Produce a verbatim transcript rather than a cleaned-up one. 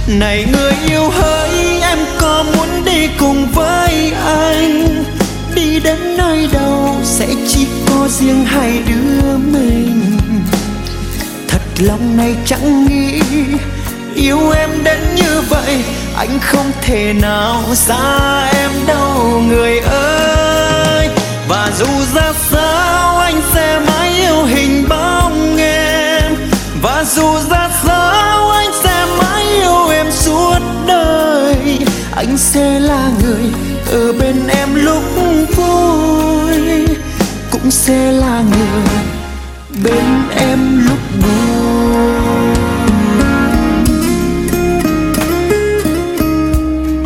Này người yêu hỡi, em có muốn đi cùng với anh? Đi đến nơi đâu sẽ chỉ có riêng hai đứa mình. Thật lòng này chẳng nghĩ yêu em đến như vậy, anh không thể nào xa em đâu người ơi. Và dù ra sao anh sẽ mãi yêu hình bóng em, và dù ra sao anh sẽ mãi yêu em suốt đời. Anh sẽ là người ở bên em lúc vui, cũng sẽ là người bên em lúc buồn.